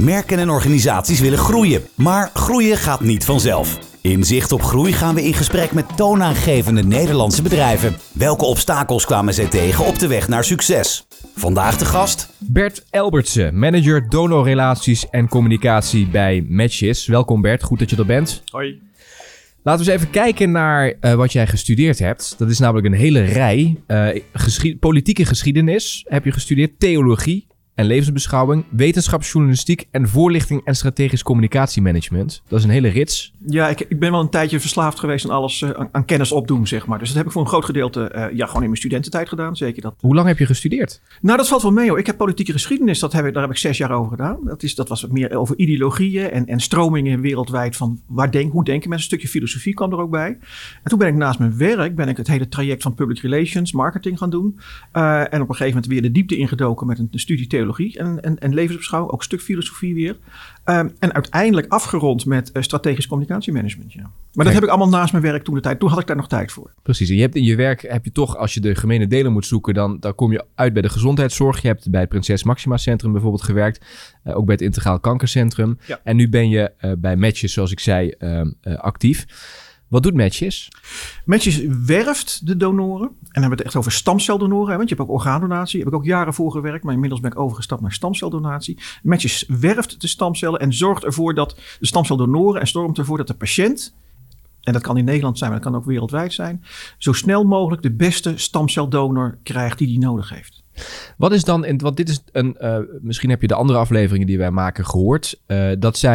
Merken en organisaties willen groeien, maar groeien gaat niet vanzelf. In Zicht op Groei gaan we in gesprek met toonaangevende Nederlandse bedrijven. Welke obstakels kwamen zij tegen op de weg naar succes? Vandaag de gast Bert Elbertse, manager donorrelaties en communicatie bij Matches. Welkom Bert, goed dat je er bent. Hoi. Laten we eens even kijken naar wat jij gestudeerd hebt. Dat is namelijk een hele rij. Politieke geschiedenis heb je gestudeerd, theologie en levensbeschouwing, wetenschapsjournalistiek en voorlichting en strategisch communicatiemanagement. Dat is een hele rits. Ja, ik ben wel een tijdje verslaafd geweest aan alles, aan kennis opdoen, zeg maar. Dus dat heb ik voor een groot gedeelte gewoon in mijn studententijd gedaan. Zeker dat. Hoe lang heb je gestudeerd? Nou, dat valt wel mee hoor. Ik heb politieke geschiedenis, daar heb ik 6 jaar over gedaan. Dat was meer over ideologieën en stromingen wereldwijd van hoe denken mensen. Een stukje filosofie kwam er ook bij. En toen ben ik naast mijn werk het hele traject van public relations, marketing gaan doen. En op een gegeven moment weer de diepte ingedoken met een studie theologie en levensbeschouwing, ook een stuk filosofie weer. En uiteindelijk afgerond met strategisch communicatiemanagement. Ja. Maar dat heb ik allemaal naast mijn werk toen had ik daar nog tijd voor. Precies. En je hebt in je werk, toch, als je de gemene delen moet zoeken, dan kom je uit bij de gezondheidszorg. Je hebt bij het Prinses Maxima Centrum bijvoorbeeld gewerkt. Ook bij het Integraal Kankercentrum. Ja. En nu ben je bij Matches, zoals ik zei, actief. Wat doet Matches? Matches werft de donoren. En dan hebben we het echt over stamceldonoren. Want je hebt ook orgaandonatie. Daar heb ik ook jaren voor gewerkt. Maar inmiddels ben ik overgestapt naar stamceldonatie. Matches werft de stamcellen en zorgt ervoor dat de stamceldonoren en zorgt ervoor dat de patiënt, en dat kan in Nederland zijn, maar dat kan ook wereldwijd zijn, zo snel mogelijk de beste stamceldonor krijgt die nodig heeft. Wat is dan, want dit is misschien heb je de andere afleveringen die wij maken gehoord. Er is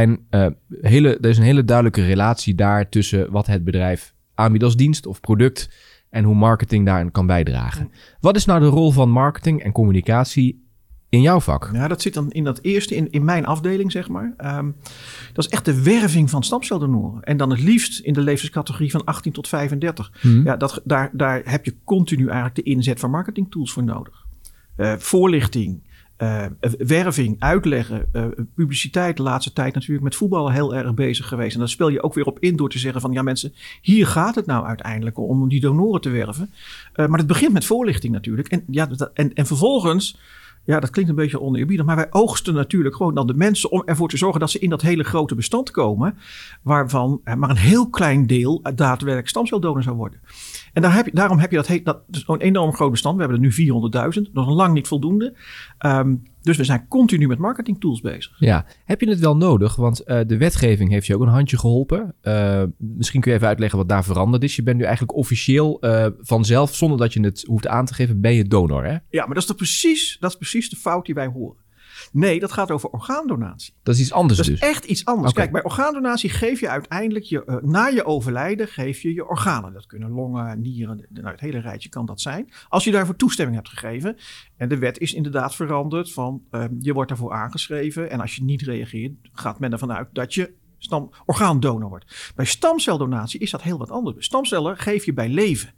een hele duidelijke relatie daar tussen wat het bedrijf aanbiedt als dienst of product en hoe marketing daarin kan bijdragen. Wat is nou de rol van marketing en communicatie in jouw vak? Ja, dat zit dan in dat eerste, in mijn afdeling, zeg maar. Dat is echt de werving van stamceldonoren. En dan het liefst in de levenscategorie van 18 tot 35. Ja, daar heb je continu eigenlijk de inzet van marketingtools voor nodig. Voorlichting, werving, uitleggen, publiciteit. De laatste tijd natuurlijk met voetballen heel erg bezig geweest. En daar speel je ook weer op in door te zeggen van ja mensen, hier gaat het nou uiteindelijk om die donoren te werven. Maar het begint met voorlichting natuurlijk. En vervolgens, ja, dat klinkt een beetje oneerbiedig, maar wij oogsten natuurlijk gewoon dan de mensen om ervoor te zorgen dat ze in dat hele grote bestand komen, waarvan maar een heel klein deel daadwerkelijk stamceldonor zou worden. En daarom heb je dat is een enorm groot bestand. We hebben er nu 400.000, nog lang niet voldoende. Dus we zijn continu met marketingtools bezig. Ja, heb je het wel nodig? Want de wetgeving heeft je ook een handje geholpen. Misschien kun je even uitleggen wat daar veranderd is. Je bent nu eigenlijk officieel vanzelf, zonder dat je het hoeft aan te geven, ben je donor, hè? Ja, maar dat is precies de fout die wij horen. Nee, dat gaat over orgaandonatie. Dat is iets anders dus? Dat is echt iets anders. Okay. Kijk, bij orgaandonatie geef je uiteindelijk na je overlijden geef je je organen. Dat kunnen longen, nieren, het hele rijtje kan dat zijn. Als je daarvoor toestemming hebt gegeven. En de wet is inderdaad veranderd van je wordt daarvoor aangeschreven. En als je niet reageert, gaat men ervan uit dat je orgaandonor wordt. Bij stamceldonatie is dat heel wat anders. Bij stamcellen geef je bij leven.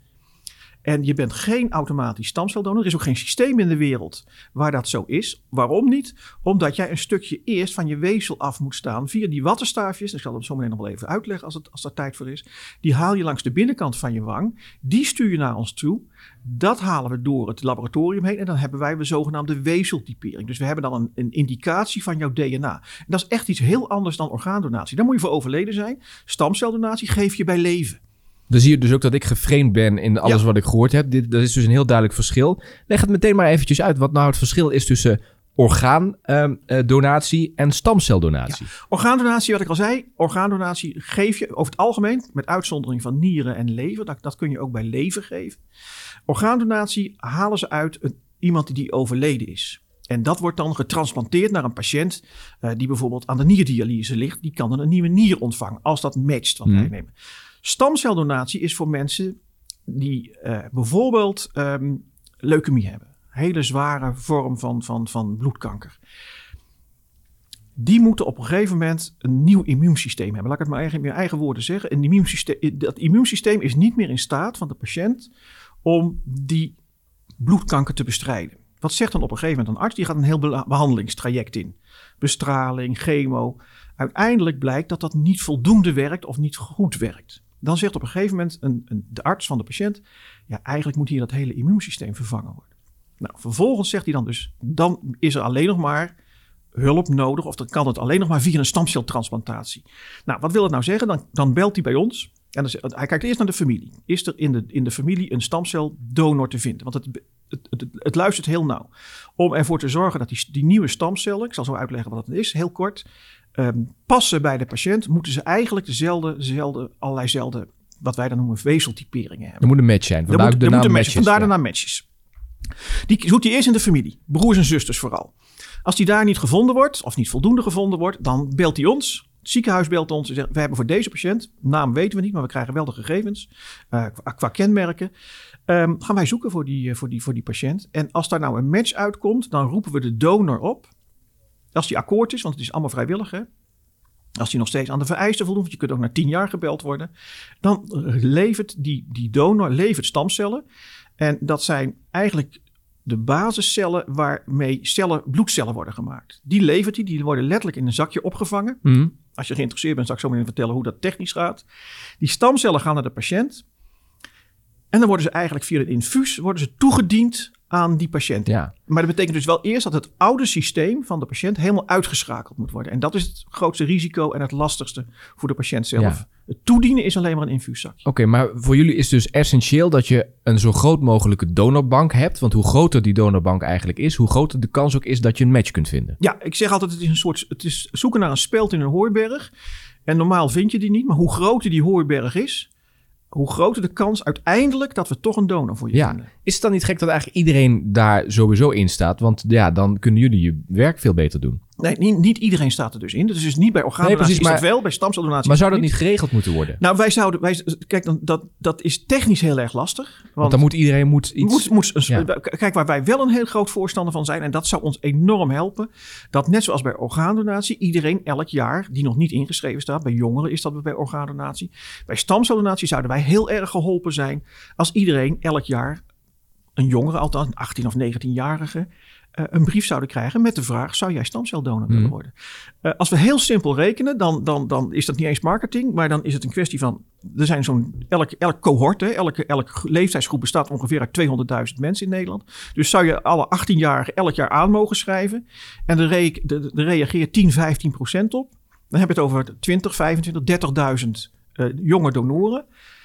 En je bent geen automatisch stamceldonor. Er is ook geen systeem in de wereld waar dat zo is. Waarom niet? Omdat jij een stukje eerst van je weefsel af moet staan via die wattenstaafjes. Ik zal dat zo meteen nog wel even uitleggen als daar tijd voor is. Die haal je langs de binnenkant van je wang. Die stuur je naar ons toe. Dat halen we door het laboratorium heen. En dan hebben wij de zogenaamde weefseltypering. Dus we hebben dan een indicatie van jouw DNA. En dat is echt iets heel anders dan orgaandonatie. Daar moet je voor overleden zijn. Stamceldonatie geef je bij leven. Dan zie je dus ook dat ik geframed ben in alles wat ik gehoord heb. Dat is dus een heel duidelijk verschil. Leg het meteen maar eventjes uit wat nou het verschil is tussen orgaandonatie en stamceldonatie. Ja. Orgaandonatie, wat ik al zei, orgaandonatie geef je over het algemeen, met uitzondering van nieren en lever. Dat kun je ook bij lever geven. Orgaandonatie halen ze uit iemand die overleden is. En dat wordt dan getransplanteerd naar een patiënt die bijvoorbeeld aan de nierdialyse ligt. Die kan dan een nieuwe nier ontvangen als dat matcht wat wij nemen. Stamceldonatie is voor mensen die bijvoorbeeld leukemie hebben. Hele zware vorm van bloedkanker. Die moeten op een gegeven moment een nieuw immuunsysteem hebben. Laat ik het maar in mijn eigen woorden zeggen. Dat immuunsysteem is niet meer in staat van de patiënt om die bloedkanker te bestrijden. Wat zegt dan op een gegeven moment een arts? Die gaat een heel behandelingstraject in. Bestraling, chemo. Uiteindelijk blijkt dat dat niet voldoende werkt of niet goed werkt. Dan zegt op een gegeven moment de arts van de patiënt, ja, eigenlijk moet hier dat hele immuunsysteem vervangen worden. Nou, vervolgens zegt hij dan is er alleen nog maar hulp nodig of dan kan het alleen nog maar via een stamceltransplantatie. Nou, wat wil het nou zeggen? Dan belt hij bij ons en hij kijkt eerst naar de familie. Is er in de familie een stamceldonor te vinden? Want het luistert heel nauw. Om ervoor te zorgen dat die nieuwe stamcellen, ik zal zo uitleggen wat het is, heel kort, passen bij de patiënt, moeten ze eigenlijk allerlei wat wij dan noemen vezeltyperingen hebben. Er moet een match zijn. Vandaar de naam matches. Die zoekt hij eerst in de familie. Broers en zusters vooral. Als die daar niet gevonden wordt, of niet voldoende gevonden wordt, dan belt hij ons. Het ziekenhuis belt ons en zegt, we hebben voor deze patiënt, naam weten we niet, maar we krijgen wel de gegevens qua kenmerken. Gaan wij zoeken voor die patiënt. En als daar nou een match uitkomt, dan roepen we de donor op. Als die akkoord is, want het is allemaal vrijwillig, hè. Als die nog steeds aan de vereisten voldoet, want je kunt ook na 10 jaar gebeld worden, dan levert die donor stamcellen. En dat zijn eigenlijk de basiscellen waarmee bloedcellen worden gemaakt. Die levert hij, die worden letterlijk in een zakje opgevangen. Mm. Als je geïnteresseerd bent, zal ik zo meteen vertellen hoe dat technisch gaat. Die stamcellen gaan naar de patiënt. En dan worden ze eigenlijk via het infuus toegediend aan die patiënt. Ja. Maar dat betekent dus wel eerst dat het oude systeem van de patiënt helemaal uitgeschakeld moet worden. En dat is het grootste risico en het lastigste voor de patiënt zelf. Ja. Het toedienen is alleen maar een infuuszakje. Oké, maar voor jullie is dus essentieel dat je een zo groot mogelijke donorbank hebt. Want hoe groter die donorbank eigenlijk is, hoe groter de kans ook is dat je een match kunt vinden. Ja, ik zeg altijd, het is zoeken naar een speld in een hooiberg. En normaal vind je die niet, maar hoe groter die hooiberg is, hoe groter de kans uiteindelijk dat we toch een donor voor je vinden. Is het dan niet gek dat eigenlijk iedereen daar sowieso in staat? Want ja, dan kunnen jullie je werk veel beter doen. Nee, niet iedereen staat er dus in. Dus niet bij orgaandonatie is dat wel, bij stamceldonatie. Maar zou dat niet geregeld moeten worden? Nou, kijk, dat is technisch heel erg lastig. Want dan moet iedereen iets... Kijk, waar wij wel een heel groot voorstander van zijn, en dat zou ons enorm helpen, dat net zoals bij orgaandonatie, iedereen elk jaar, die nog niet ingeschreven staat, bij jongeren is dat bij orgaandonatie, bij stamceldonatie zouden wij heel erg geholpen zijn als iedereen elk jaar, een jongere althans, een 18 of 19-jarige, een brief zouden krijgen met de vraag, zou jij stamceldonor willen worden? Als we heel simpel rekenen, dan is dat niet eens marketing, maar dan is het een kwestie van, er zijn elk cohort, elke leeftijdsgroep bestaat ongeveer uit 200.000 mensen in Nederland. Dus zou je alle 18-jarigen elk jaar aan mogen schrijven en er reageert 10-15% op. Dan heb je het over 20, 25, 30.000 jonge donoren.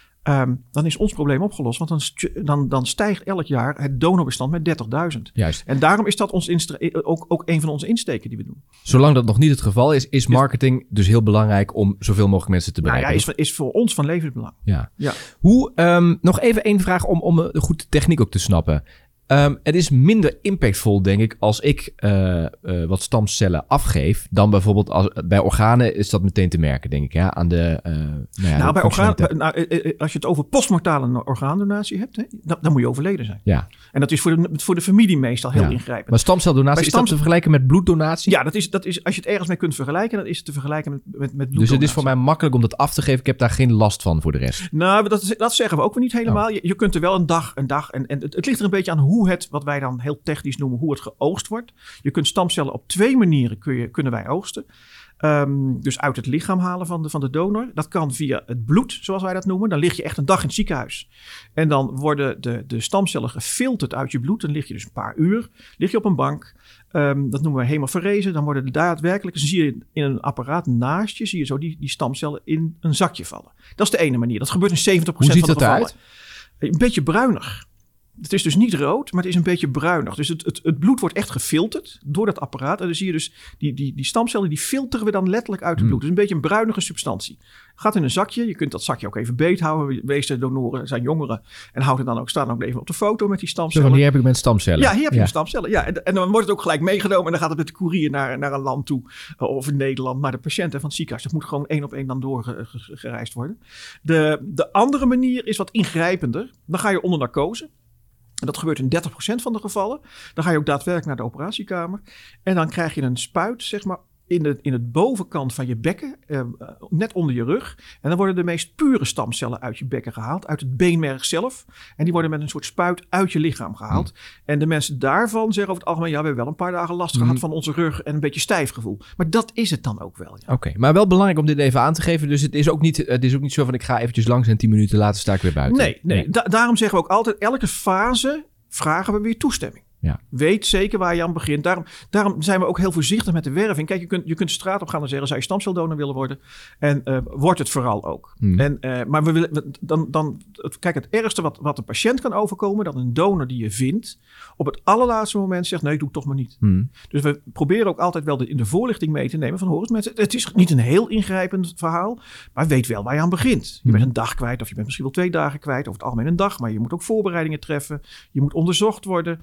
Dan is ons probleem opgelost. Want dan stijgt elk jaar het donorbestand met 30.000. Juist. En daarom is dat ook een van onze insteken die we doen. Zolang dat nog niet het geval is marketing dus heel belangrijk om zoveel mogelijk mensen te bereiken. Nou ja, is voor ons van levensbelang. Ja. Hoe, nog even één vraag om goed de techniek ook te snappen. Het is minder impactvol, denk ik, als ik wat stamcellen afgeef, dan bijvoorbeeld bij organen is dat meteen te merken, denk ik. Ja, aan de. Bij organen, als je het over postmortale orgaandonatie hebt, hè, dan moet je overleden zijn. Ja. En dat is voor de familie meestal heel ingrijpend. Maar stamceldonatie, is dat te vergelijken met bloeddonatie? Ja, dat is als je het ergens mee kunt vergelijken, dan is het te vergelijken met bloeddonatie. Dus het is voor mij makkelijk om dat af te geven. Ik heb daar geen last van voor de rest. Nou, dat zeggen we ook weer niet helemaal. Oh. Je kunt er wel een dag en het ligt er een beetje aan hoe wat wij dan heel technisch noemen, hoe het geoogst wordt. Je kunt stamcellen op 2 manieren kunnen wij oogsten. Dus uit het lichaam halen van de donor. Dat kan via het bloed, zoals wij dat noemen. Dan lig je echt een dag in het ziekenhuis. En dan worden de stamcellen gefilterd uit je bloed. Dan lig je dus een paar uur. Lig je op een bank. Dat noemen we hemofarese. Dan worden daadwerkelijk, dan zie je in een apparaat naast je, zie je zo die stamcellen in een zakje vallen. Dat is de ene manier. Dat gebeurt in 70% van de gevallen. Hoe ziet dat eruit? Een beetje bruinig. Het is dus niet rood, maar het is een beetje bruinig. Dus het bloed wordt echt gefilterd door dat apparaat. En dan zie je dus die stamcellen, die filteren we dan letterlijk uit het bloed. Dus een beetje een bruinige substantie. Gaat in een zakje. Je kunt dat zakje ook even beet houden. De meeste donoren zijn jongeren. En staan ook even op de foto met die stamcellen. Zo, hier heb ik mijn stamcellen. Ja, hier heb je mijn stamcellen. Ja, en dan wordt het ook gelijk meegenomen. En dan gaat het met de koerier naar een land toe. Of in Nederland. Maar de patiënten van het ziekenhuis, dat moet gewoon 1 op 1 dan doorgereisd worden. De andere manier is wat ingrijpender. Dan ga je onder narcose. Dat gebeurt in 30% van de gevallen. Dan ga je ook daadwerkelijk naar de operatiekamer. En dan krijg je een spuit, zeg maar, in het bovenkant van je bekken, net onder je rug. En dan worden de meest pure stamcellen uit je bekken gehaald, uit het beenmerg zelf. En die worden met een soort spuit uit je lichaam gehaald. En de mensen daarvan zeggen over het algemeen, ja, we hebben wel een paar dagen last gehad van onze rug en een beetje stijf gevoel. Maar dat is het dan ook wel. Ja. Oké, maar wel belangrijk om dit even aan te geven. Dus het is ook niet zo van, ik ga eventjes langs en 10 minuten later sta ik weer buiten. Nee. Daarom zeggen we ook altijd, elke fase vragen we weer toestemming. Ja. Weet zeker waar je aan begint. Daarom zijn we ook heel voorzichtig met de werving. Kijk, je kunt de straat op gaan en zeggen, zou je stamceldonor willen worden? En wordt het vooral ook. Maar we willen, kijk, het ergste wat de patiënt kan overkomen, dat een donor die je vindt, op het allerlaatste moment zegt, nee, doe het toch maar niet. Dus we proberen ook altijd wel in de voorlichting mee te nemen van, hoor eens mensen, het is niet een heel ingrijpend verhaal, maar weet wel waar je aan begint. Je bent een dag kwijt of je bent misschien wel 2 dagen kwijt, over het algemeen een dag, maar je moet ook voorbereidingen treffen. Je moet onderzocht worden.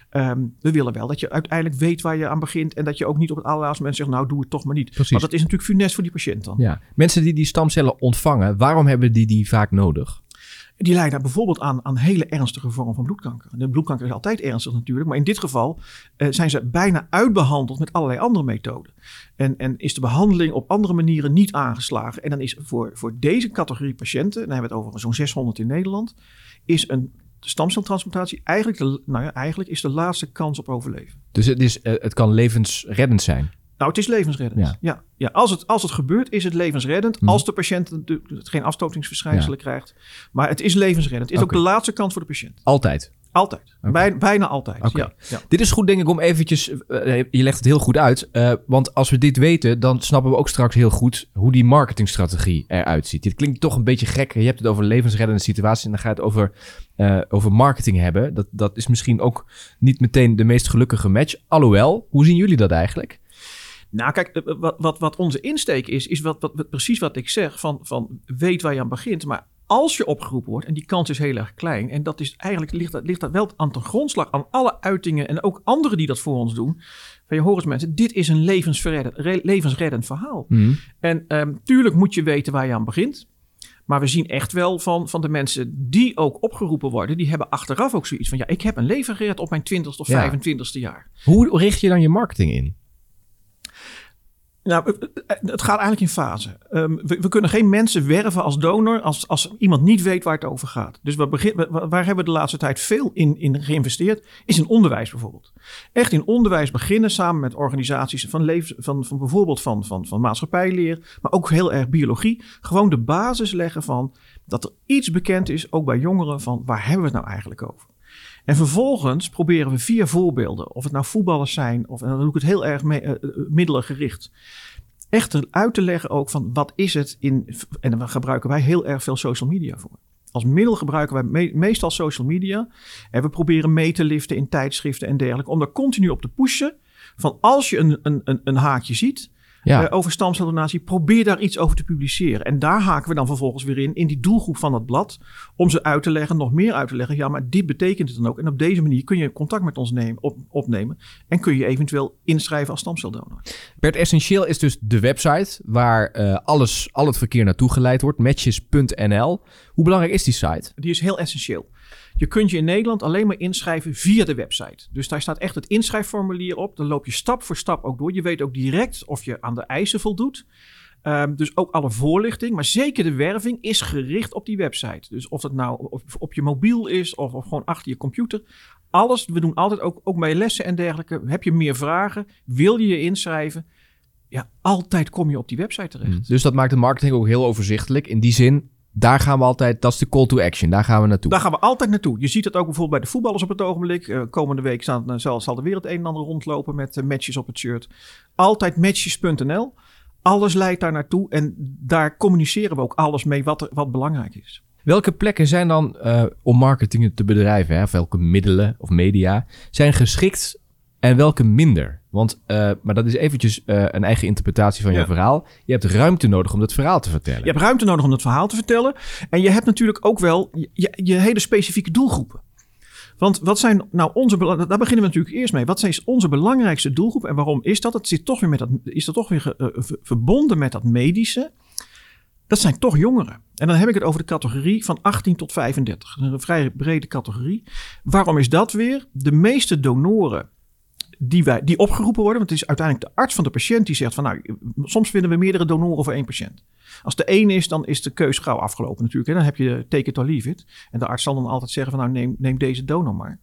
We willen wel dat je uiteindelijk weet waar je aan begint en dat je ook niet op het allerlaatste moment zegt, nou, doe het toch maar niet. Precies. Want dat is natuurlijk funest voor die patiënt dan. Ja. Mensen die stamcellen ontvangen, waarom hebben die vaak nodig? Die lijden bijvoorbeeld aan hele ernstige vormen van bloedkanker. De bloedkanker is altijd ernstig natuurlijk, maar in dit geval zijn ze bijna uitbehandeld met allerlei andere methoden. En is de behandeling op andere manieren niet aangeslagen. En dan is voor deze categorie patiënten, dan hebben we het over zo'n 600 in Nederland, is een stamceltransplantatie eigenlijk is de laatste kans op overleven. Dus het kan levensreddend zijn? Nou, het is levensreddend. Ja. Als het gebeurt, is het levensreddend. Als de patiënt geen afstotingsverschijnselen krijgt. Maar het is levensreddend. Het is ook de laatste kans voor de patiënt. Altijd? Altijd. Bijna altijd. Okay. Ja. Dit is goed, denk ik, om eventjes... je legt het heel goed uit. Want als we dit weten, dan snappen we ook straks heel goed hoe die marketingstrategie eruit ziet. Dit klinkt toch een beetje gek. Je hebt het over levensreddende situaties en dan ga je het over marketing hebben. Dat is misschien ook niet meteen de meest gelukkige match. Alhoewel, hoe zien jullie dat eigenlijk? Nou, kijk, wat onze insteek is precies wat ik zeg. Van weet waar je aan begint. Maar als je opgeroepen wordt, en die kans is heel erg klein. En dat is eigenlijk ligt dat wel aan ten grondslag aan alle uitingen. En ook anderen die dat voor ons doen. Van je hoort eens mensen, dit is een levensreddend verhaal. En tuurlijk moet je weten waar je aan begint. Maar we zien echt wel van de mensen die ook opgeroepen worden, die hebben achteraf ook zoiets van, ja, ik heb een leven gered op mijn 20ste of 25ste jaar. Hoe richt je dan je marketing in? Nou, het gaat eigenlijk in fase. We kunnen geen mensen werven als donor als iemand niet weet waar het over gaat. Dus waar hebben we de laatste tijd veel in geïnvesteerd? Is in onderwijs bijvoorbeeld. Echt in onderwijs beginnen samen met organisaties van bijvoorbeeld van maatschappijleer, maar ook heel erg biologie. Gewoon de basis leggen van dat er iets bekend is, ook bij jongeren, van waar hebben we het nou eigenlijk over? En vervolgens proberen we via voorbeelden, of het nou voetballers zijn, of en dan doe ik het heel erg middelengericht, echt eruit te leggen ook van wat is het en daar gebruiken wij heel erg veel social media voor. Als middel gebruiken wij meestal social media en we proberen mee te liften in tijdschriften en dergelijke, om daar continu op te pushen van als je een haakje ziet, over stamceldonatie, probeer daar iets over te publiceren. En daar haken we dan vervolgens weer in die doelgroep van het blad, om ze uit te leggen, nog meer uit te leggen. Ja, maar dit betekent het dan ook. En op deze manier kun je contact met ons opnemen en kun je eventueel inschrijven als stamceldonor. Bert, Essentieel is dus de website waar al het verkeer naartoe geleid wordt, matches.nl. Hoe belangrijk is die site? Die is heel essentieel. Je kunt je in Nederland alleen maar inschrijven via de website. Dus daar staat echt het inschrijfformulier op. Dan loop je stap voor stap ook door. Je weet ook direct of je aan de eisen voldoet. Dus ook alle voorlichting, maar zeker de werving is gericht op die website. Dus of het nou op je mobiel is of gewoon achter je computer. Alles, we doen altijd ook bij lessen en dergelijke. Heb je meer vragen? Wil je je inschrijven? Ja, altijd kom je op die website terecht. Dus dat maakt de marketing ook heel overzichtelijk. In die zin, daar gaan we altijd, dat is de call to action, daar gaan we naartoe. Daar gaan we altijd naartoe. Je ziet het ook bijvoorbeeld bij de voetballers op het ogenblik. Komende week zal er weer het een en ander rondlopen met matches op het shirt. Altijd matches.nl. Alles leidt daar naartoe en daar communiceren we ook alles mee wat belangrijk is. Welke plekken zijn dan om marketing te bedrijven, hè? Of welke middelen of media zijn geschikt en welke minder? Want, maar dat is eventjes een eigen interpretatie van jouw verhaal. Je hebt ruimte nodig om dat verhaal te vertellen. Je hebt ruimte nodig om dat verhaal te vertellen. En je hebt natuurlijk ook wel je hele specifieke doelgroepen. Want wat zijn nou daar beginnen we natuurlijk eerst mee. Wat zijn onze belangrijkste doelgroepen en waarom is dat? Het zit toch weer verbonden met dat medische. Dat zijn toch jongeren. En dan heb ik het over de categorie van 18 tot 35. Dat is een vrij brede categorie. Waarom is dat weer? De meeste donoren die opgeroepen worden, want het is uiteindelijk de arts van de patiënt die zegt van nou, soms vinden we meerdere donoren voor één patiënt. Als de één is, dan is de keus gauw afgelopen natuurlijk. Hè? Dan heb je take it or leave it. En de arts zal dan altijd zeggen van nou, neem deze donor maar.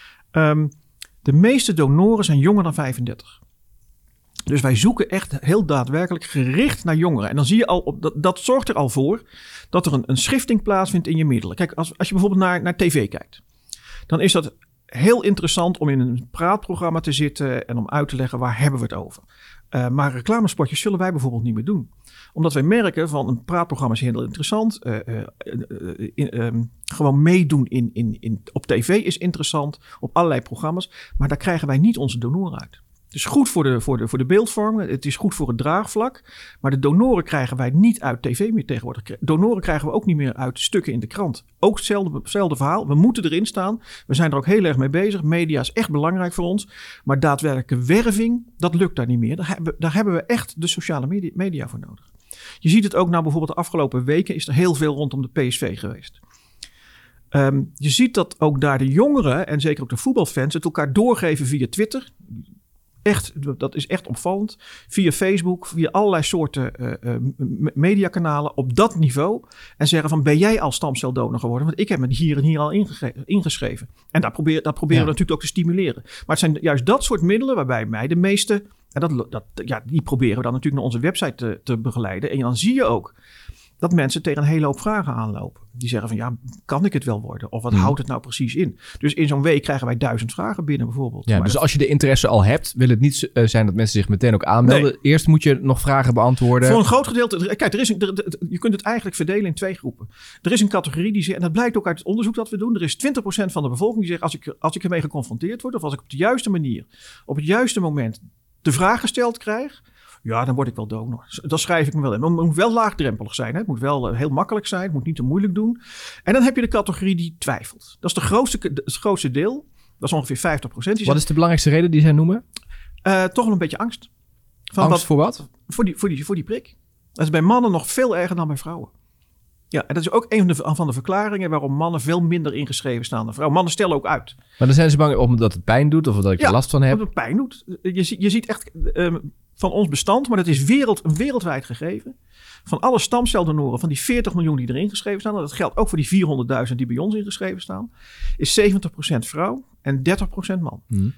De meeste donoren zijn jonger dan 35. Dus wij zoeken echt heel daadwerkelijk gericht naar jongeren. En dan zie je al, dat zorgt er al voor dat er een schifting plaatsvindt in je middelen. Kijk, als je bijvoorbeeld naar tv kijkt, dan is dat heel interessant om in een praatprogramma te zitten en om uit te leggen waar hebben we het over. Maar reclamespotjes zullen wij bijvoorbeeld niet meer doen. Omdat wij merken van een praatprogramma is heel interessant. Gewoon meedoen op tv is interessant. Op allerlei programma's. Maar daar krijgen wij niet onze donoren uit. Het is goed voor de beeldvorming. Het is goed voor het draagvlak. Maar de donoren krijgen wij niet uit tv meer tegenwoordig. Donoren krijgen we ook niet meer uit stukken in de krant. Ook hetzelfde verhaal. We moeten erin staan. We zijn er ook heel erg mee bezig. Media is echt belangrijk voor ons. Maar daadwerkelijke werving, dat lukt daar niet meer. Daar hebben we echt de sociale media voor nodig. Je ziet het ook nou bijvoorbeeld de afgelopen weken is er heel veel rondom de PSV geweest. Je ziet dat ook daar de jongeren en zeker ook de voetbalfans het elkaar doorgeven via Twitter. Dat is echt opvallend. Via Facebook, via allerlei soorten mediakanalen op dat niveau. En zeggen van, ben jij al stamceldonor geworden? Want ik heb me hier en hier al ingeschreven. En dat proberen we natuurlijk ook te stimuleren. Maar het zijn juist dat soort middelen waarbij mij de meeste... En die proberen we dan natuurlijk naar onze website te begeleiden. En dan zie je ook dat mensen tegen een hele hoop vragen aanlopen. Die zeggen van, ja, kan ik het wel worden? Of wat houdt het nou precies in? Dus in zo'n week krijgen wij 1000 vragen binnen bijvoorbeeld. Ja, dus als je de interesse al hebt, wil het niet zijn dat mensen zich meteen ook aanmelden. Nee. Eerst moet je nog vragen beantwoorden. Voor een groot gedeelte... Kijk, je kunt het eigenlijk verdelen in 2 groepen. Er is een categorie die zegt, en dat blijkt ook uit het onderzoek dat we doen. Er is 20% van de bevolking die zegt, als ik ermee geconfronteerd word, of als ik op de juiste manier, op het juiste moment de vraag gesteld krijg, ja, dan word ik wel donor. Dat schrijf ik me wel in. Maar het moet wel laagdrempelig zijn. Hè? Het moet wel heel makkelijk zijn. Het moet niet te moeilijk doen. En dan heb je de categorie die twijfelt. Dat is het grootste deel. Dat is ongeveer 50%. Wat is de belangrijkste reden die zij noemen? Toch wel een beetje angst. Voor wat? Voor die prik. Dat is bij mannen nog veel erger dan bij vrouwen. Ja, en dat is ook een van de verklaringen waarom mannen veel minder ingeschreven staan dan vrouwen. Mannen stellen ook uit. Maar dan zijn ze bang omdat het pijn doet of dat ik er last van heb? Omdat het pijn doet. Je ziet echt van ons bestand, maar dat is een wereldwijd gegeven. Van alle stamceldonoren, van die 40 miljoen die erin geschreven staan, en dat geldt ook voor die 400.000 die bij ons ingeschreven staan, is 70% vrouw en 30% man.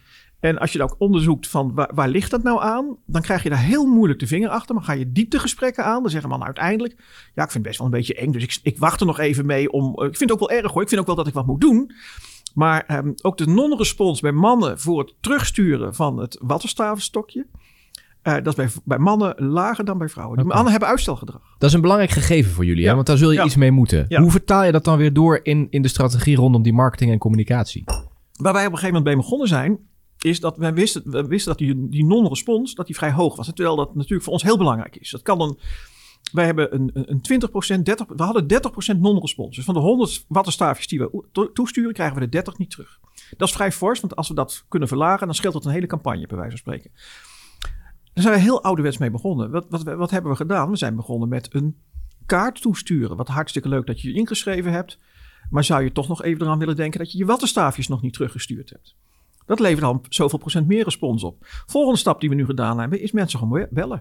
En als je dan ook onderzoekt van waar ligt dat nou aan, dan krijg je daar heel moeilijk de vinger achter. Maar ga je dieptegesprekken aan, dan zeggen mannen uiteindelijk, ja, ik vind het best wel een beetje eng, dus ik wacht er nog even mee om. Ik vind het ook wel erg hoor, ik vind ook wel dat ik wat moet doen. Maar ook de non-respons bij mannen voor het terugsturen van het wattenstavenstokje, dat is bij mannen lager dan bij vrouwen. Die mannen hebben uitstelgedrag. Dat is een belangrijk gegeven voor jullie, hè? Want daar zul je iets mee moeten. Ja. Hoe vertaal je dat dan weer door in de strategie rondom die marketing en communicatie? Waar wij op een gegeven moment mee begonnen zijn, is dat we wisten dat die non-respons dat die vrij hoog was. Terwijl dat natuurlijk voor ons heel belangrijk is. Dat kan dan. Wij hebben een 20%, we hadden 30% non-respons. Dus van de 100 wattenstaafjes die we toesturen, krijgen we de 30 niet terug. Dat is vrij fors, want als we dat kunnen verlagen, dan scheelt dat een hele campagne, bij wijze van spreken. Daar zijn we heel ouderwets mee begonnen. Wat hebben we gedaan? We zijn begonnen met een kaart toesturen. Wat hartstikke leuk dat je je ingeschreven hebt. Maar zou je toch nog even eraan willen denken dat je je wattenstaafjes nog niet teruggestuurd hebt? Dat levert dan zoveel procent meer respons op. Volgende stap die we nu gedaan hebben, is mensen gewoon bellen.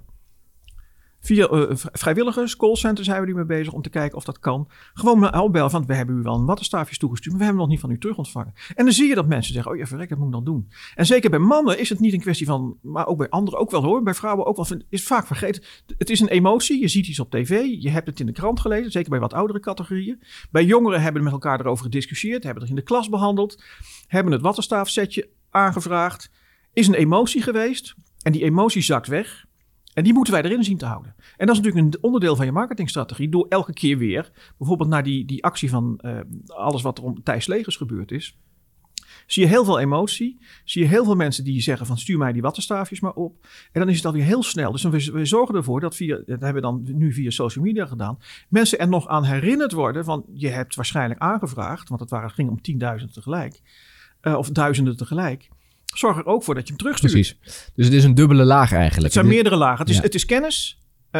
Via vrijwilligers, callcenters zijn we nu mee bezig om te kijken of dat kan. Gewoon opbellen van, we hebben u wel een wattenstaafjes toegestuurd, maar we hebben nog niet van u terug ontvangen. En dan zie je dat mensen zeggen, oh ja, verrek, dat moet ik dan doen. En zeker bij mannen is het niet een kwestie van, maar ook bij anderen ook wel hoor, bij vrouwen ook wel, is vaak vergeten. Het is een emotie, je ziet iets op tv, je hebt het in de krant gelezen, zeker bij wat oudere categorieën. Bij jongeren hebben we met elkaar erover gediscussieerd, hebben het in de klas behandeld, hebben het wattenstaafsetje aangevraagd. Is een emotie geweest en die emotie zakt weg. En die moeten wij erin zien te houden. En dat is natuurlijk een onderdeel van je marketingstrategie. Door elke keer weer, bijvoorbeeld naar die actie van alles wat er om Thijs Legers gebeurd is. Zie je heel veel emotie. Zie je heel veel mensen die zeggen van stuur mij die wattenstaafjes maar op. En dan is het alweer heel snel. Dus we zorgen ervoor dat dat hebben we dan nu via social media gedaan. Mensen er nog aan herinnerd worden van je hebt waarschijnlijk aangevraagd. Want het ging om 10.000 tegelijk. Of duizenden tegelijk. Zorg er ook voor dat je hem terugstuurt. Precies. Dus het is een dubbele laag eigenlijk. Het zijn meerdere lagen. Het is kennis.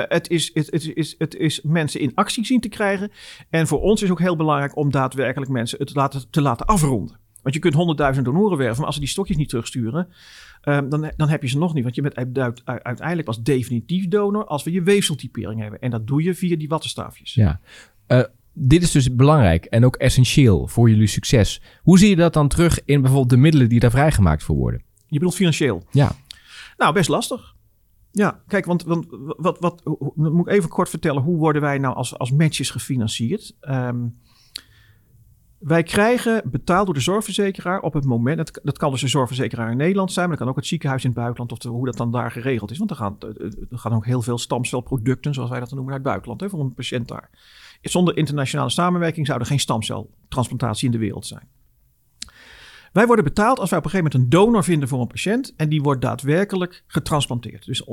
Het is mensen in actie zien te krijgen. En voor ons is ook heel belangrijk om daadwerkelijk mensen het te laten afronden. Want je kunt 100.000 donoren werven. Maar als ze die stokjes niet terugsturen, dan heb je ze nog niet. Want je bent uiteindelijk pas definitief donor als we je weefseltypering hebben. En dat doe je via die wattenstaafjes. Ja. Dit is dus belangrijk en ook essentieel voor jullie succes. Hoe zie je dat dan terug in bijvoorbeeld de middelen die daar vrijgemaakt voor worden? Je bedoelt financieel? Ja. Nou, best lastig. Ja, kijk, want moet ik even kort vertellen. Hoe worden wij nou als matches gefinancierd? Wij krijgen betaald door de zorgverzekeraar op het moment... Dat kan dus een zorgverzekeraar in Nederland zijn... maar dat kan ook het ziekenhuis in het buitenland... of hoe dat dan daar geregeld is. Want er gaan ook heel veel stamcelproducten... zoals wij dat dan noemen, uit het buitenland... voor een patiënt daar. Zonder internationale samenwerking... zou er geen stamceltransplantatie in de wereld zijn. Wij worden betaald als wij op een gegeven moment... een donor vinden voor een patiënt... en die wordt daadwerkelijk getransplanteerd. Dus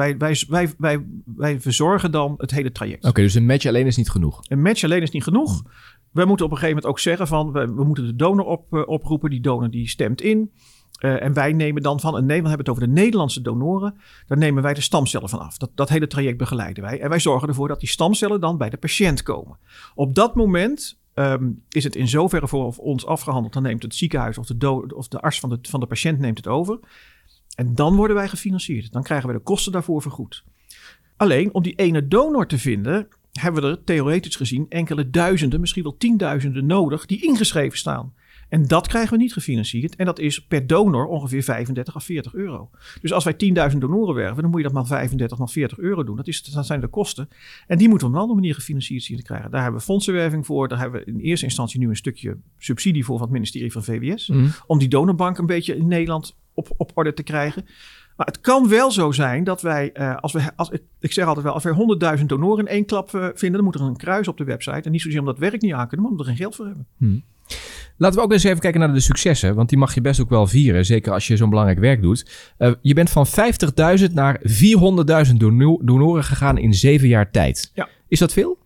wij verzorgen dan het hele traject. Oké, dus een match alleen is niet genoeg? Een match alleen is niet genoeg... We moeten op een gegeven moment ook zeggen van... we moeten de donor oproepen. Die donor die stemt in. En wij nemen dan van... En Nederland hebben het over de Nederlandse donoren. Daar nemen wij de stamcellen van af. Dat hele traject begeleiden wij. En wij zorgen ervoor dat die stamcellen dan bij de patiënt komen. Op dat moment is het in zoverre voor ons afgehandeld. Dan neemt het ziekenhuis of de arts van de patiënt neemt het over. En dan worden wij gefinancierd. Dan krijgen we de kosten daarvoor vergoed. Alleen om die ene donor te vinden... hebben we er theoretisch gezien enkele duizenden, misschien wel 10.000 nodig... die ingeschreven staan. En dat krijgen we niet gefinancierd. En dat is per donor ongeveer 35 à 40 euro. Dus als wij 10.000 donoren werven... dan moet je dat maar 35 à 40 euro doen. Dat zijn de kosten. En die moeten we op een andere manier gefinancierd zien te krijgen. Daar hebben we fondsenwerving voor. Daar hebben we in eerste instantie nu een stukje subsidie voor... van het ministerie van VWS. Om die donorbank een beetje in Nederland op orde te krijgen... Maar het kan wel zo zijn dat wij, ik zeg altijd wel, als wij 100.000 donoren in één klap vinden, dan moet er een kruis op de website. En niet zozeer omdat het werk niet aan kunnen, maar omdat we er geen geld voor hebben. Laten we ook eens even kijken naar de successen, want die mag je best ook wel vieren. Zeker als je zo'n belangrijk werk doet. Je bent van 50.000 naar 400.000 donoren gegaan in 7 jaar tijd. Ja. Is dat veel?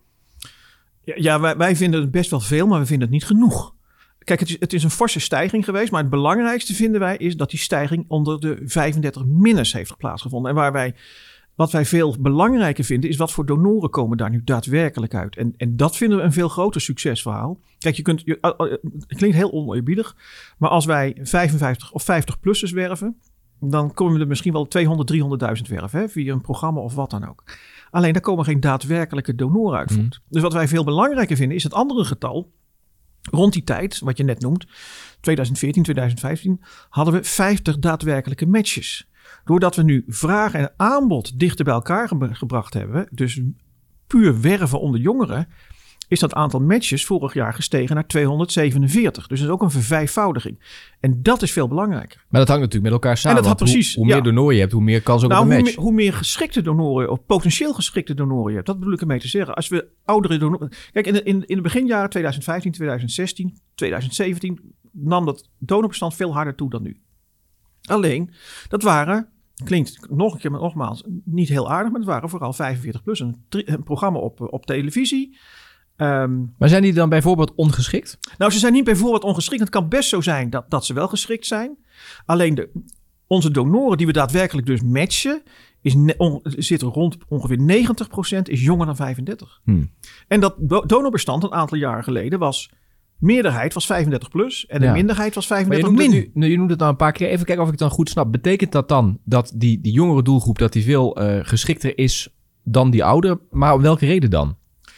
Ja, wij vinden het best wel veel, maar we vinden het niet genoeg. Kijk, het is een forse stijging geweest, maar het belangrijkste vinden wij is dat die stijging onder de 35 minners heeft plaatsgevonden. En wat wij veel belangrijker vinden is wat voor donoren komen daar nu daadwerkelijk uit. En dat vinden we een veel groter succesverhaal. Kijk, het klinkt heel oneerbiedig, maar als wij 55 of 50-plussers werven, dan komen we er misschien wel 200.000, 300.000 werven, via een programma of wat dan ook. Alleen daar komen geen daadwerkelijke donoren uit voort. Dus wat wij veel belangrijker vinden is het andere getal. Rond die tijd, wat je net noemt, 2014, 2015, hadden we 50 daadwerkelijke matches. Doordat we nu vraag en aanbod dichter bij elkaar gebracht hebben, dus puur werven onder jongeren, is dat aantal matches vorig jaar gestegen naar 247. Dus dat is ook een vervijfvoudiging. En dat is veel belangrijker. Maar dat hangt natuurlijk met elkaar samen. En dat had precies, hoe meer donoren je hebt, hoe meer kans ook op een match. Hoe meer geschikte donoren, of potentieel geschikte donoren je hebt. Dat bedoel ik ermee te zeggen. Als we oudere donoren... Kijk, in de beginjaren 2015, 2016, 2017... nam dat donorbestand veel harder toe dan nu. Alleen, dat waren... Klinkt nogmaals niet heel aardig, maar het waren vooral 45 plus. Een programma op televisie... Maar zijn die dan bijvoorbeeld ongeschikt? Nou, ze zijn niet bijvoorbeeld ongeschikt. Het kan best zo zijn dat ze wel geschikt zijn. Alleen onze donoren die we daadwerkelijk dus matchen, zitten rond ongeveer 90% is jonger dan 35. En dat donorbestand een aantal jaren geleden meerderheid was 35 plus en de minderheid was 35 min. Je noemt het nou een paar keer. Even kijken of ik het dan goed snap. Betekent dat dan dat die jongere doelgroep dat die veel geschikter is dan die oudere? Maar om welke reden dan?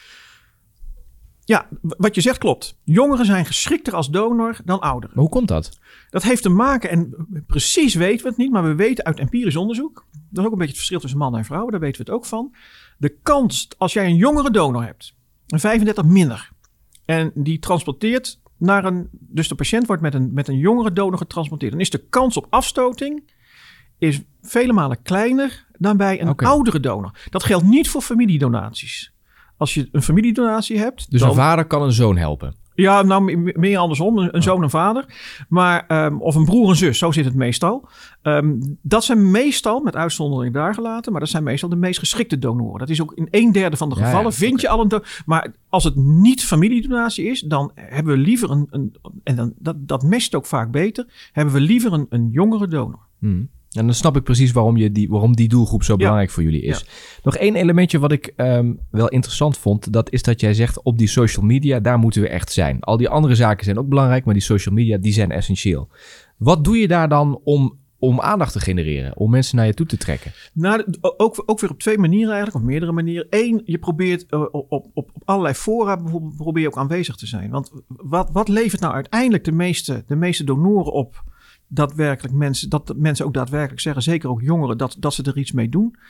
Ja, wat je zegt klopt. Jongeren zijn geschikter als donor dan ouderen. Maar hoe komt dat? Dat heeft te maken, en precies weten we het niet, maar we weten uit empirisch onderzoek, dat is ook een beetje het verschil tussen mannen en vrouwen, daar weten we het ook van. De kans, als jij een jongere donor hebt, een 35 minder, en die transporteert dus de patiënt wordt met een jongere donor getransporteerd, dan is de kans op afstoting vele malen kleiner dan bij een oudere donor. Dat geldt niet voor familiedonaties. Als je een familiedonatie hebt... Dus een vader kan een zoon helpen? Ja, nou meer andersom. Een zoon en vader. Maar, of een broer en zus, zo zit het meestal. Dat zijn meestal, met uitzondering daar gelaten... maar dat zijn meestal de meest geschikte donoren. Dat is ook in 1/3 van de gevallen. Vind je al een donor. Maar als het niet familiedonatie is... dan hebben we liever dat matcht ook vaak beter... hebben we liever een jongere donor. En dan snap ik precies waarom die doelgroep zo belangrijk voor jullie is. Ja. Nog 1 elementje wat ik wel interessant vond. Dat is dat jij zegt op die social media, daar moeten we echt zijn. Al die andere zaken zijn ook belangrijk, maar die social media, die zijn essentieel. Wat doe je daar dan om aandacht te genereren? Om mensen naar je toe te trekken? Nou, ook weer op 2 manieren eigenlijk, of meerdere manieren. 1, je probeert op allerlei fora bijvoorbeeld probeer je ook aanwezig te zijn. Want wat levert nou uiteindelijk de meeste donoren op... dat mensen ook daadwerkelijk zeggen, zeker ook jongeren, dat ze er iets mee doen.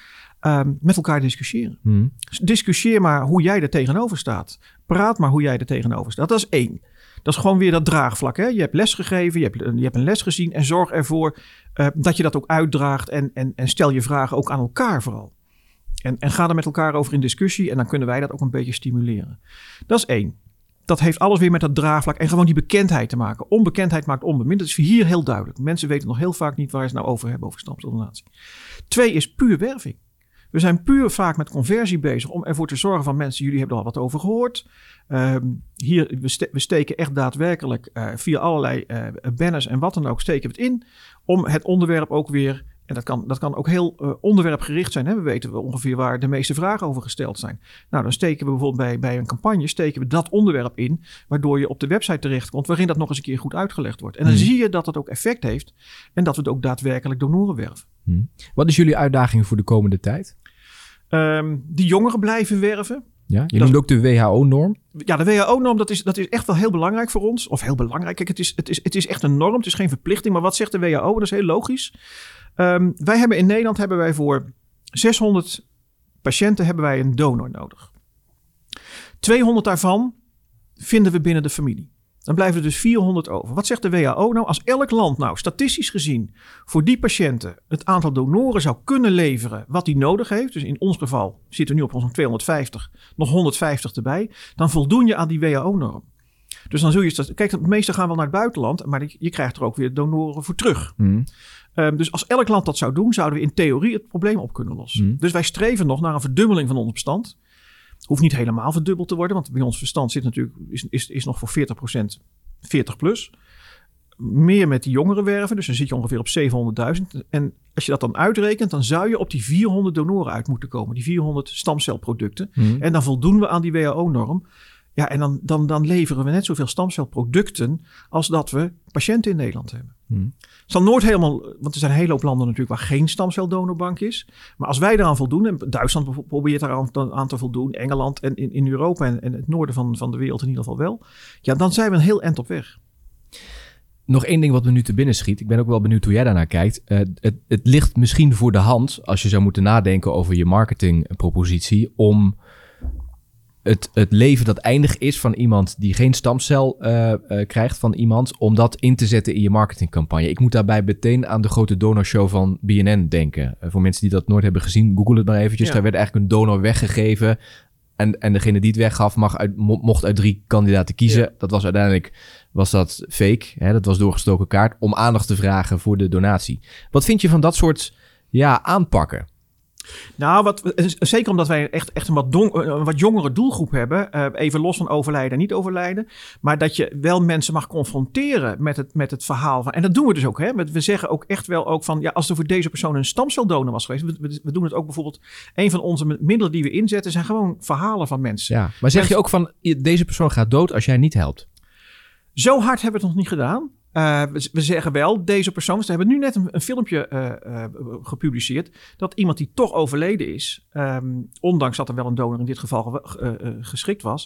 met elkaar discussiëren. Hmm. Discussieer maar hoe jij er tegenover staat. Praat maar hoe jij er tegenover staat. Dat is 1. Dat is gewoon weer dat draagvlak. Hè? Je hebt les gegeven, je hebt een les gezien en zorg ervoor dat je dat ook uitdraagt en stel je vragen ook aan elkaar vooral. En ga er met elkaar over in discussie en dan kunnen wij dat ook een beetje stimuleren. Dat is 1. Dat heeft alles weer met dat draagvlak en gewoon die bekendheid te maken. Onbekendheid maakt onbemind. Dat is hier heel duidelijk. Mensen weten nog heel vaak niet waar ze het nou over hebben over stamceldonatie. 2 is puur werving. We zijn puur vaak met conversie bezig om ervoor te zorgen van mensen, jullie hebben er al wat over gehoord. Hier, we steken echt daadwerkelijk via allerlei banners en wat dan ook, steken we het in om het onderwerp ook weer, en dat kan ook heel onderwerpgericht zijn. Hè? We weten ongeveer waar de meeste vragen over gesteld zijn. Nou, dan steken we bijvoorbeeld bij een campagne, steken we dat onderwerp in, waardoor je op de website terechtkomt, waarin dat nog eens een keer goed uitgelegd wordt. En dan zie je dat het ook effect heeft en dat we ook daadwerkelijk donoren werven. Wat is jullie uitdaging voor de komende tijd? Die jongeren blijven werven. Ja, je noemt ook de WHO-norm. Ja, de WHO-norm, dat is echt wel heel belangrijk voor ons. Of heel belangrijk. Kijk, het is echt een norm. Het is geen verplichting. Maar wat zegt de WHO? Dat is heel logisch. Wij hebben in Nederland voor 600 patiënten hebben wij een donor nodig. 200 daarvan vinden we binnen de familie. Dan blijven er dus 400 over. Wat zegt de WHO nou? Als elk land nou statistisch gezien voor die patiënten het aantal donoren zou kunnen leveren wat die nodig heeft. Dus in ons geval zitten we nu op ons 250, nog 150 erbij. Dan voldoen je aan die WHO-norm. Dus dan zul je, kijk, het meeste gaan wel naar het buitenland, maar je krijgt er ook weer donoren voor terug. Dus als elk land dat zou doen, zouden we in theorie het probleem op kunnen lossen. Dus wij streven nog naar een verdubbeling van ons bestand. Hoeft niet helemaal verdubbeld te worden, want bij ons verstand zit natuurlijk, is nog voor 40% 40 plus. Meer met die jongeren werven, dus dan zit je ongeveer op 700.000. En als je dat dan uitrekent, dan zou je op die 400 donoren uit moeten komen. Die 400 stamcelproducten. En dan voldoen we aan die WHO-norm. Ja, en dan leveren we net zoveel stamcelproducten als dat we patiënten in Nederland hebben. Het zal nooit helemaal, want er zijn een hele hoop landen natuurlijk waar geen stamceldonorbank is. Maar als wij daaraan voldoen, en Duitsland probeert daar aan te voldoen, Engeland en in Europa en het noorden van de wereld in ieder geval wel. Ja, dan zijn we een heel eind op weg. Nog één ding wat me nu te binnen schiet. Ik ben ook wel benieuwd hoe jij daarnaar kijkt. Het ligt misschien voor de hand als je zou moeten nadenken over je marketingpropositie om het leven dat eindig is van iemand die geen stamcel krijgt van iemand, om dat in te zetten in je marketingcampagne. Ik moet daarbij meteen aan de grote donorshow van BNN denken. Voor mensen die dat nooit hebben gezien, google het maar eventjes. Ja. Daar werd eigenlijk een donor weggegeven en degene die het weggaf mocht uit 3 kandidaten kiezen. Ja. Dat was uiteindelijk fake. Hè? Dat was doorgestoken kaart om aandacht te vragen voor de donatie. Wat vind je van dat soort aanpakken? Nou, zeker omdat wij echt een wat jongere doelgroep hebben. Even los van overlijden en niet overlijden. Maar dat je wel mensen mag confronteren met het verhaal van. En dat doen we dus ook. Hè? We zeggen ook echt wel ook van. Ja, als er voor deze persoon een stamceldonor was geweest. We doen het ook bijvoorbeeld. Een van onze middelen die we inzetten zijn gewoon verhalen van mensen. Ja, maar zeg je ook van. Deze persoon gaat dood als jij niet helpt? Zo hard hebben we het nog niet gedaan. We zeggen wel, deze persoon. We hebben nu net een filmpje gepubliceerd. Dat iemand die toch overleden is. Ondanks dat er wel een donor in dit geval geschikt was.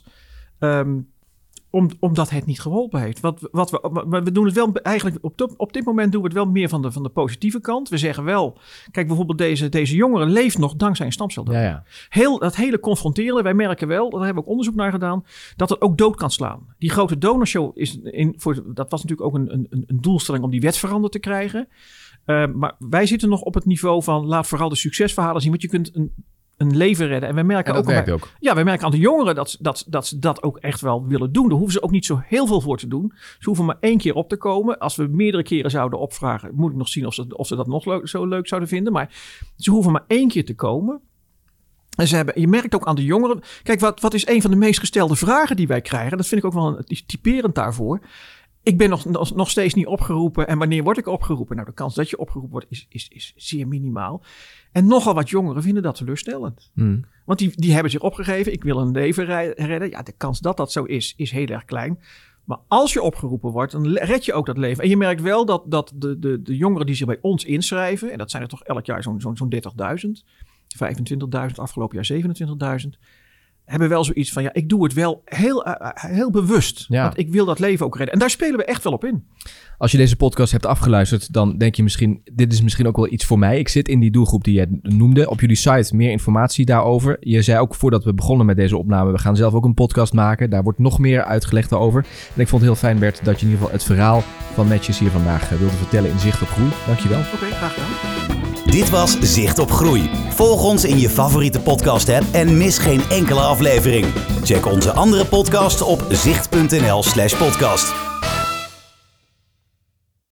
Omdat het niet geholpen heeft. We doen het wel eigenlijk. Op dit moment doen we het wel meer van de positieve kant. We zeggen wel. Kijk, bijvoorbeeld deze jongere leeft nog dankzij een stamceldonor. Ja. Dat hele confronteren. Wij merken wel, daar hebben we ook onderzoek naar gedaan. Dat het ook dood kan slaan. Die grote donorshow dat was natuurlijk ook een doelstelling om die wet veranderd te krijgen. Maar wij zitten nog op het niveau van. Laat vooral de succesverhalen zien. Want je kunt een leven redden. En wij merken ook. Ja, wij merken aan de jongeren dat ze dat ook echt wel willen doen. Daar hoeven ze ook niet zo heel veel voor te doen. Ze hoeven maar 1 keer op te komen. Als we meerdere keren zouden opvragen, moet ik nog zien of ze dat nog zo leuk zouden vinden. Maar ze hoeven maar 1 keer te komen. En je merkt ook aan de jongeren. Kijk, wat is een van de meest gestelde vragen die wij krijgen? Dat vind ik ook wel typerend daarvoor. Ik ben nog steeds niet opgeroepen. En wanneer word ik opgeroepen? Nou, de kans dat je opgeroepen wordt is zeer minimaal. En nogal wat jongeren vinden dat teleurstellend. Want die hebben zich opgegeven. Ik wil een leven redden. Ja, de kans dat zo is heel erg klein. Maar als je opgeroepen wordt, dan red je ook dat leven. En je merkt wel dat de jongeren die zich bij ons inschrijven. En dat zijn er toch elk jaar zo'n 30.000. 25.000, afgelopen jaar 27.000. hebben wel zoiets van, ik doe het wel heel bewust. Ja. Want ik wil dat leven ook redden. En daar spelen we echt wel op in. Als je deze podcast hebt afgeluisterd, dan denk je misschien, dit is misschien ook wel iets voor mij. Ik zit in die doelgroep die je noemde. Op jullie site meer informatie daarover. Je zei ook voordat we begonnen met deze opname, we gaan zelf ook een podcast maken. Daar wordt nog meer uitgelegd over. En ik vond het heel fijn, Bert, dat je in ieder geval het verhaal van Matches hier vandaag wilde vertellen in Zicht op Groei. Dankjewel. Oké, graag gedaan. Dit was Zicht op Groei. Volg ons in je favoriete podcast-app en mis geen enkele aflevering. Check onze andere podcasts op zicht.nl/podcast.